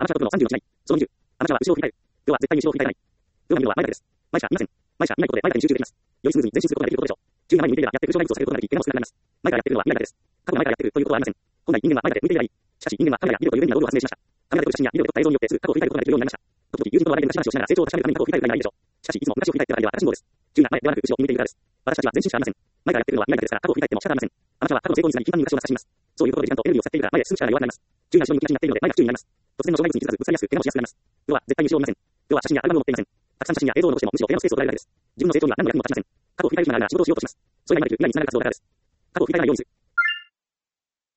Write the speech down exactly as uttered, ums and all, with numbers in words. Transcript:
アマチュアトップのさんじゅうの違い。そのにじゅう。アマチュアは後ろを振り返る。プロは絶対に後ろを振り返らない。プロが見るのは前だけです。前者いません。前者いないことで前だけに集中できます。よりスムーズに前進することができることでしょう。じゅうななに向いていればやってる後ろラインをさせることができ、怪我も少なくなります。前からやってるのは未来だけです。過去が前からやってるということはありません。本来人間は前だけ向いていればいい。しかし人間はカメラやビデオという便利な道具を発明しました。カメラで撮る写真やビデオで撮った映像によってすぐ過去を振り返ることができるようになりました。時々友人と話題で昔話をしながら成長を確かめるために過去を振り返るくらいならいいでしょう。しかしいつも昔を振り返っている間は赤信号です。自由な前ではなく後ろを向いているからです。私たちは前進しかありません。前からやっているのは未来だけですから過去を振り返っても仕方ありません。アマチュアは過去の成功につなぎ頻繁に昔を指します。そういうことで時間とエネルギーを使っているから前へ進む力が弱くなります。自由な後ろ向きがちになっているので前が不注意になります。突然の障害物に気づかずぶつかりやすく怪我をしやすくなります。プロは絶対に後ろを見ません。プロは写真やアルバムを持っていません。たくさん写真や映像を残してもむしろ部屋のスペースを取られるだけです。自分の成長には何の役にも立ちません。過去を振り返る暇があるなら仕事をしようとします。それが今まで未来につながる活動だからです。過去を振り返らないようにする。